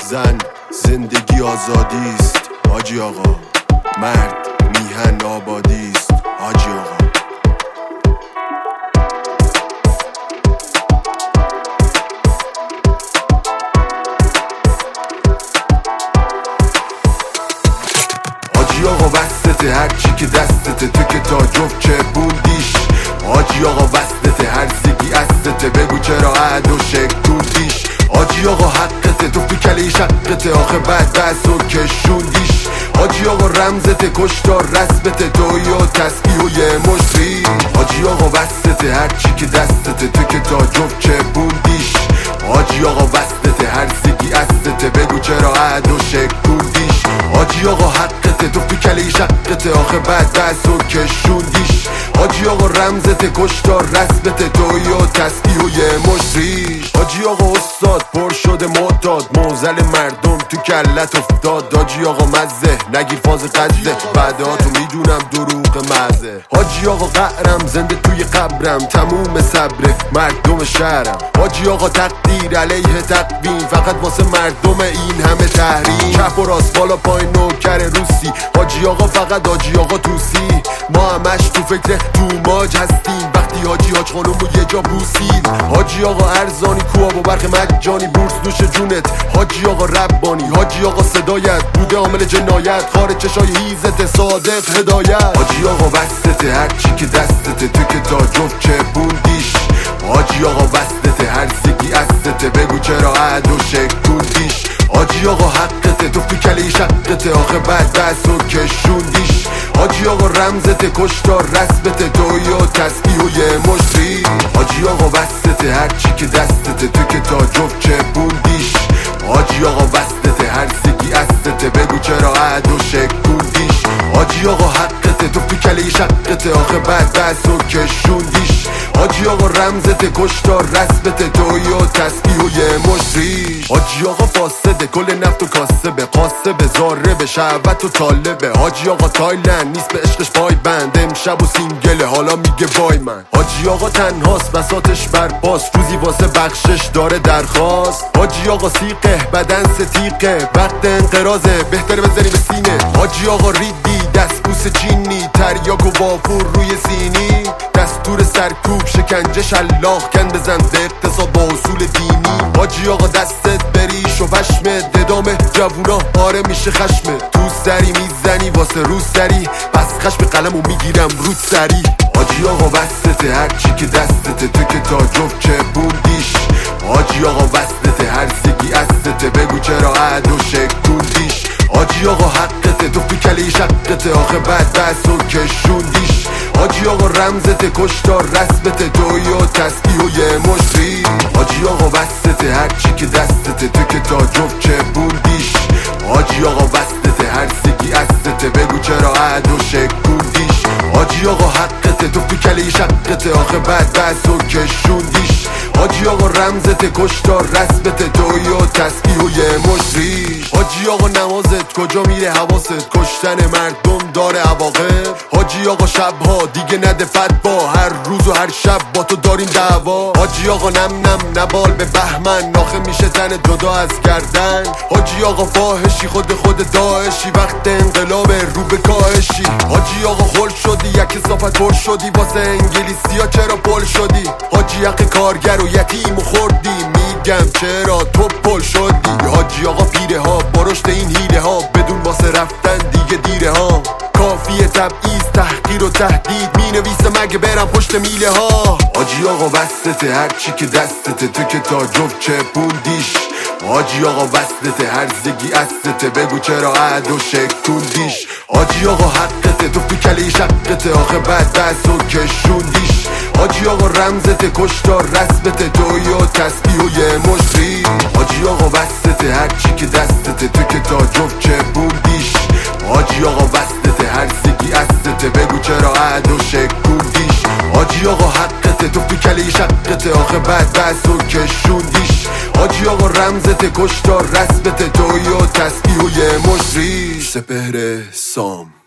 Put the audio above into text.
زن زندگی آزادیست حاجی آقا، مرد میهن آبادیست حاجی آقا. حاجی آقا وسطته هرچی که دستته، تو که تا جفت چه بوندیش. حاجی آقا وسطته هر زگی استته، بگو چرا عد و شکوندیش. حاجی آقا حقته تو کلی شقته، آخه بعد بس و کشوندیش. حاجی آقا رمزته کشتار رسمته، توی و تسبیح و یه مشری. حاجی آقا وسطته هرچی که دستته، تو که تا جفت چه بوندیش. حاجی آقا وسطته هر زگی استته، بگو چرا عد و شکوندیش. حاجی آقا حقته تو کلی شقته، آخه بعد بس و کشوندیش. حاجی آقا رمزته کشتار رسمته، توی و تسبیح و یه مشری. حاجی آقا استاد پر شده معتاد، موزل مردم تو کلت افتاد. حاجی آقا مزه نگی فاز قده، بعدا تو میدونم دروغ مزه. حاجی آقا قهرم زنده توی قبرم، تموم صبر مردم شهرم. حاجی آقا تقدیر علیه تقویم، فقط واسه مردم این همه تحریم. کف و راست بالا پایین نوکر روسی، حاجی آقا فقط حاجی آقا توسی. ما همش تو فکر تو ماج هستیم، وقتی حاجی حاج خانومو یه جا بوسید. حاجی آقا ارزانی کواب و برق مجانی، بورس نوش جونت حاجی آقا ربانی. حاجی آقا صدایت بوده عامل جنایت، خارج چشای هیزت صادق هدایت. حاجی آقا وسطته هرچی که دستته، تو که تا جفت چه بوندیش. حاجی آقا وسطته هر زگی استته، بگو چرا عد و شکوندیش. حاجی آقا حقته تو کلی شقته، آخه بعد بس و کشوندیش. حاجی آقا رمزته کشتار رسمته، توی و تسبیح و یه مشری. حاجی آقا وسطته هرچی که دستته، تو که تا جفت چه بوندیش. حاجی آقا وسطته هر زگی استته، بگو چرا عد و شکوندیش. حاجی آقا حقته تو کلی شقته، آخه بعد بس و کشوندیش. حاجی آقا رمزته کشتار رسمته، توی و تسبیح و یه مشری. حاجی آقا فاسده کل نفت و کاسبه، قاسبه زاربه شهوت و طالبه. حاجی آقا تایلند نیست به عشقش پای بند، امشب و سینگله حالا میگه وای من. حاجی آقا تنهاست بساطش برپاست، روزی واسه بخشش داره درخواست. حاجی آقا سیقه بدن ستیقه، وقت انقراضه بهتره بزنی به سینه. حاجی آقا ریدی دستبوس چینی، تریاک و وافور روی سینی. دستور سرکوب شکنجه شلاق کن بزن به اقتصاد با اصول دینی. حاجی آقا دستت بریش و پشمت، ادامه جوونا آره میشه خشمه. تو سری میزنی واسه روز سری، پس خشم قلمو میگیرم رود سری. حاجی آقا وسطته هرچی که دستته، تو که تا جفت چه بوندیش. حاجی آقا وسطته هر زگی استته، بگو چرا عد و شکوندیش. حاجی آقا حقته تو کلی شقته، آخه بعد بس و کشوندیش. حاجی آقا رمزته کشتار رسمته، توی و تسبیح و یه مشری. حاجی آقا وسطته هرچی که دستته، تو که تا جفت چه بوندیش. حاجی آقا وسطته هر زگی استته، بگو چرا عد و شکوندیش. حاجی آقا حقته تو کلی شقته، آخه بعد بس و کشوندیش. حاجی آقا رمزته کشتار رسمته، توی و تسبیح و یه مشری. حاجی آقا نمازت کجا میره حواست، کشتن مردم داره عواقب. حاجی آقا شبها دیگه نده فتوا، هر روز و هر شب با تو داریم دعوا. حاجی آقا نم نم نبال به بهمن، ناخه میشه تن جدا از گردن. حاجی آقا فاحشی خود داعشی، وقت انقلاب رو به کاهشی. حاجی آقا خل شدی یک صافت پر شدی، واسه انگلیسی ها چرا پل شدی. حاجی حق کارگر و یتیم و خوردی، میگم چرا تو پل شدی. حاجی آقا پیره ها با رشد این حیله ها، بدون واسه رفتن دیگه دیره ها. کافیه تبعیض تحقیر و تهدید، مینویسه مگه برم پشت میله ها. حاجی آقا وسطته هرچی که دستته، تو که تا جفت چه بوندیش. حاجی آقا وسطته هر زگی استته، بگو چرا عد و شکوندیش. حاجی آقا حقته تو کلی شقته، آخه بعد بس و کشوندیش. حاجی آقا رمزته کشتار رسمته، توی و تسبیح و یه مشری. حاجی آقا وسطته هرچی که دستته، تو که تا جفت چه بوندیش. حاجی آقا وسطته هر زگی استته، بگو چرا عد و شکوندیش. حاجی آقا حقته تو کلی شقته، آخه بعد بس و کشوندیش. حاجی آقا رمزته کشتار رسمته، توی و تسبیح و یه مشری. سپهر سام.